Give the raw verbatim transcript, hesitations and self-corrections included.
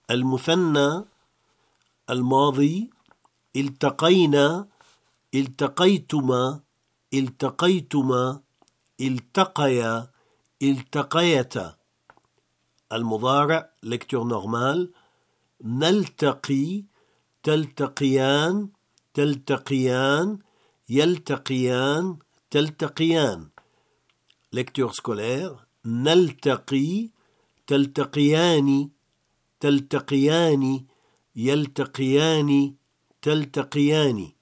المثنى الماضي: التقينا، التقيتما، التقيتما، التقيا، التقيتا. المضارع lecture normale: نلتقي، تلتقيان، تلتقيان، يلتقيان، تلتقيان. lecture scolaire: نلتقي، تلتقيان، تلتقيان، يلتقيان، تلتقيان.